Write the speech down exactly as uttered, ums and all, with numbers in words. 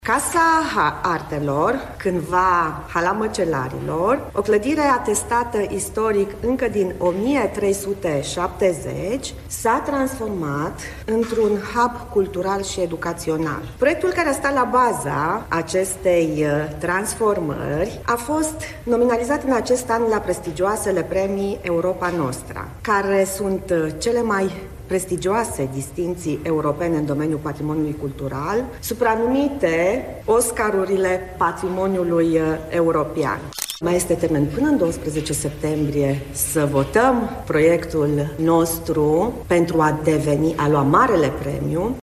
Casa Artelor, cândva Hala Măcelarilor, o clădire atestată istoric încă din o mie trei sute șaptezeci, s-a transformat într-un hub cultural și educațional. Proiectul care a stat la baza acestei transformări a fost nominalizat în acest an la prestigioasele premii Europa Nostra, care sunt cele mai prestigioase distinții europene în domeniul patrimoniului cultural, supranumite Oscarurile patrimoniului european. Mai este termen până în doisprezece septembrie să votăm proiectul nostru pentru a deveni, a lua marele premiu.